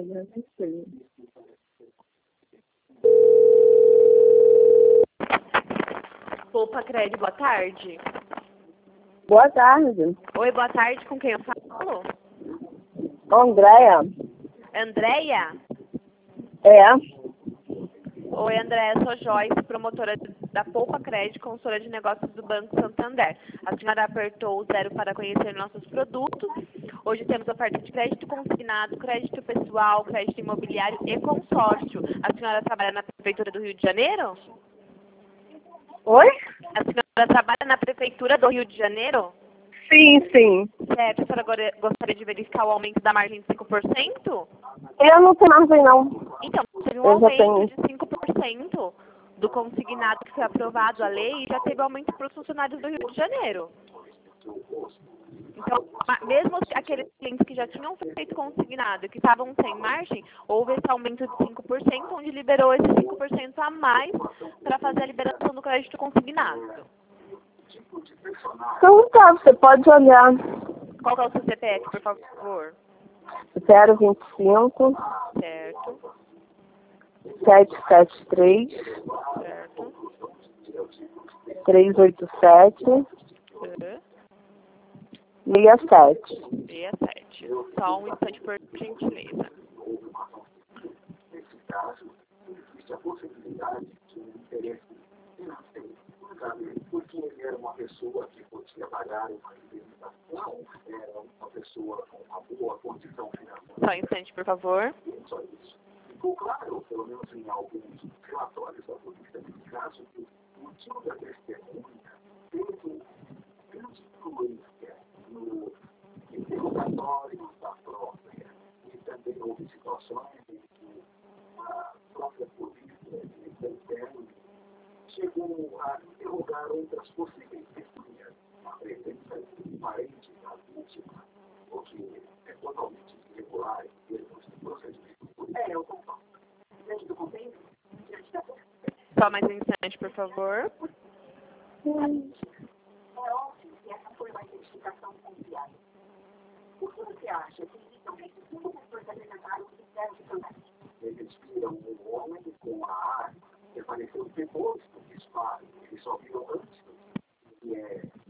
Não sei. Poupa Crédito, boa tarde. Boa tarde. Oi, boa tarde, com quem eu falo? Andréia. Andréia? É. Oi, Andréia, sou Joyce, promotora da Poupa Crédito, consultora de negócios do Banco Santander. A senhora apertou o 0 para conhecer nossos produtos. Hoje temos oferta de crédito consignado, crédito pessoal, crédito imobiliário e consórcio. A senhora trabalha na Prefeitura do Rio de Janeiro? Oi? A senhora trabalha na Prefeitura do Rio de Janeiro? Sim, sim. Certo, a senhora agora gostaria de verificar o aumento da margem de 5%? Eu não tenho margem, não. Então, teve um Eu já aumento tenho. de 5% do consignado que foi aprovado a lei e já teve aumento para os funcionários do Rio de Janeiro. Então, mesmo aqueles clientes que já tinham feito consignado e que estavam sem margem, houve esse aumento de 5%, onde liberou esse 5% a mais para fazer a liberação do crédito consignado. Então tá, você pode olhar. Qual que é o seu CPF, por favor? 025 Certo, 773 certo. 387 67. 67. Só um instante, por gentileza. Porque ele era uma pessoa que podia pagar uma indenização, era uma pessoa com uma boa condição financeira. Só um instante, por favor. Só isso. Ficou claro, pelo menos em alguns relatórios da polícia, nesse caso, que o motivo da testemunha teve grande influência no interrogatório da própria. E também houve situações em que a própria polícia chegou a interrogar outras possíveis testemunhas na presença de parentes da vítima, o que é totalmente irregular em termos de procedimento. Eu concordo. Diante do contexto, diante da Só mais um instante, por favor. é óbvio que essa foi uma identificação confiável. Por que você acha